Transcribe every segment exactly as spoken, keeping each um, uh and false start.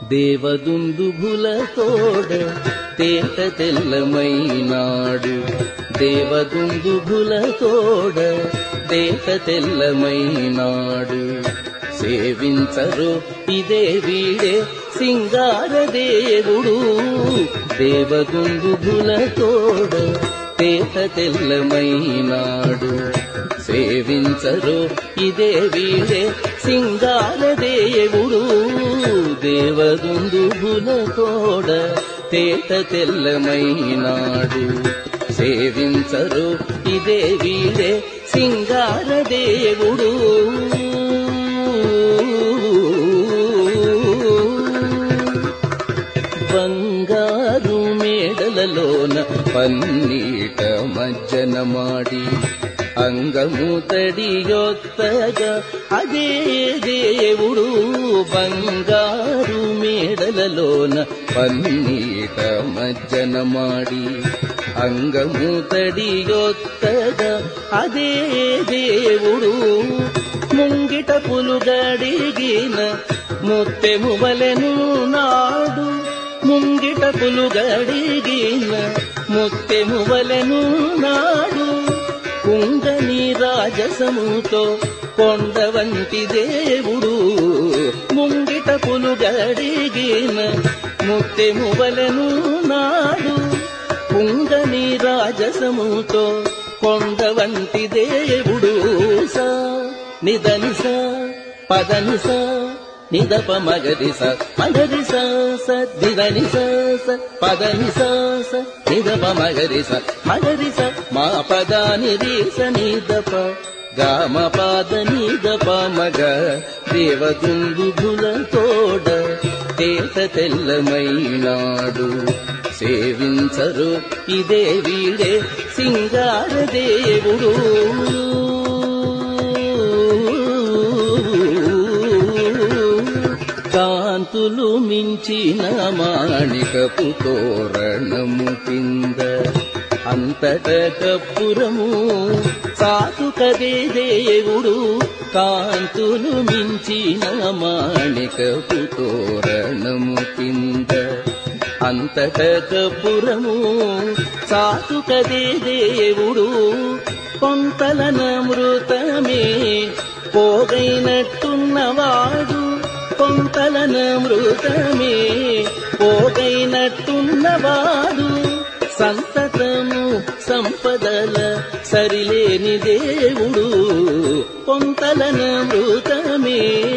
దేవదుందుభులతోడ తేట తెల్లమైనాడు. దేవదుందుభులతోడ తేట తెల్లమైనాడు. సేవించరు ఇదే వీడే సింగారదేవుడు. దేవదుందుభులతోడ తేట తెల్లమైనాడు. సేవించరు ఇదే వీడే సింగారదేవుడు. దేవదుందుభులతోడ తేట తెల్లమైనాడు. సేవించరు ఇదే వీడే సింగారదేవుడు. బంగారు మేడలలోన పన్నీట మజ్జన మాడి అంగము తడియొత్తగా అదే దేవుడు. బంగారు మేడలలోన పన్నీట మజ్జన మాడి అంగము తడియొత్తగా అదే దేవుడు. ముంగిట పులుగడిగిన ముత్తెము వలెను నాడు. ముంగిట పులుగడిగిన ముత్తెము వలెను నాడు. కుంగని రాజసముతో కొండ వంటి దేవుడు. ముంగిట పులుగడిగిన ముత్తెము వలెను నాడు. కుంగని రాజసముతో కొండ వంటి దేవుడు. స నిదనిస పదనిస నిదప మగరిస మగరిస స నిదనిస స పదనిస స నిదప మగరిస మగరిస మా పదాని రీస నిదప గామ పాద నిదప మగ. దేవదుందుభులతోడ తేట తెల్లమైనాడు. సేవించరు ఇదే వీడే సింగారదేవుడు. కాంతులు మించిన మాణికపు తోరణము కింద అంతట కప్పురము సాతుకదే దేవుడు. కాంతులు మించిన మాణికపు తోరణము కింద అంతట కప్పురము సాతుకదే దేవుడు. కొంతల నమృతమే పోగైనట్టున్నవాడు. కొంతల నమృతమే పోగైనట్టున్నవాడు. సంతతము సంపదల సరిలేని దేవుడు. కొంతల నమృతమే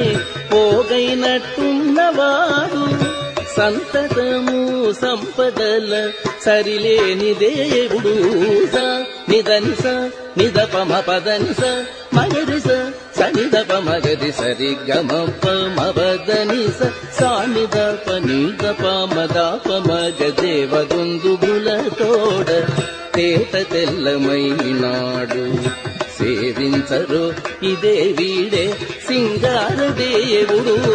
పోగైనట్టున్నవాడు. సంతతము సంపదల సరిలేని దేవుడు. స నిదనిస నిదపమ పదనిస మగరిస సనిదప మగరి సరి గమప మబదనిస సానిదప నిదప మదప మగ. దేవదుందుభులతోడ తేట తెల్లమైనాడు. సేవించరు ఇదే వీడే సింగారదేవుడు.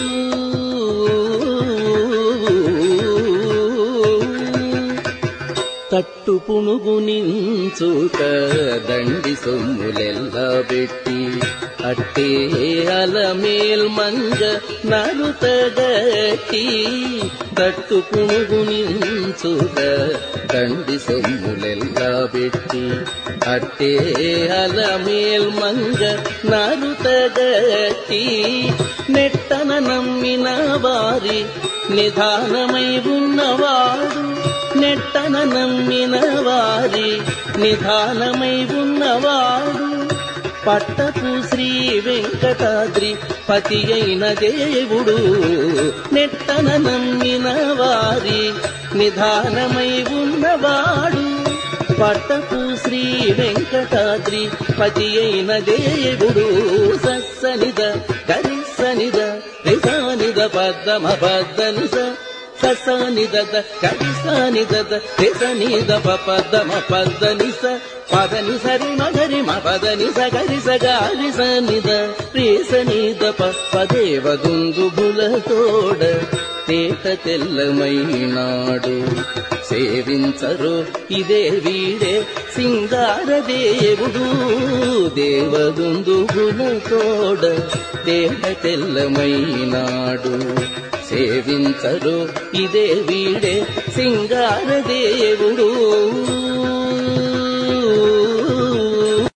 తట్టు పునుగు నించుక దండి సొమ్ములెల్లా పెట్టి అట్టే అలమేల్ మంగ నరుతగట్టి. తట్టు పునుగు నించుక దండి సొమ్ములెల్లా పెట్టి అట్టే అలమేల్ మంగ నరుతగట్టి. నెట్టన నమ్మిన వారి నిధానమై ఉన్నవాడు. నెట్టన నమ్మిన వారి నిధానమై ఉన్నవాడు. పట్టపు శ్రీ వెంకటాద్రి పతి అయిన దేవుడు. నెట్టన నమ్మిన వారి నిధానమై ఉన్నవాడు. పట్టపు శ్రీ వెంకటాద్రి పతి అయిన దేవుడు. సస్సనిద గరిసనిద రిసానిద పద్దమ పద్దనిస ససానిద గరిసానిద రిసనిద పద్దమ పద్దనిస పదని సరి మగరి మ పదని సగరి సగారి సనిద రేసనిద పదేవదుందుభులతోడ తేట తెల్లమైనాడు. సేవించరు ఇదే వీడే సింగారదేవుడు. దేవదుందుభులతోడ తేట తెల్లమైనాడు. సేవించరు ఇదే వీడే సింగార దేవుడు.